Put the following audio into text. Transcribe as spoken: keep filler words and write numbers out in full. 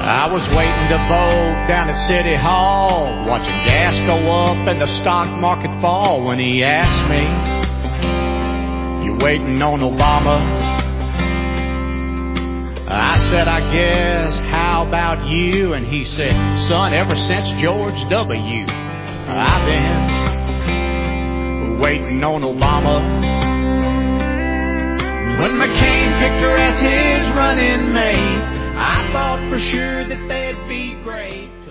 I was waiting to vote down at City Hall, watching gas go up and the stock market fall, when he asked me, "You waiting on Obama?" I said, "I guess, how about you?" And he said, "Son, ever since George W., I've been waiting on Obama." When McCain picked her as his running mate, I thought for sure that they'd be great.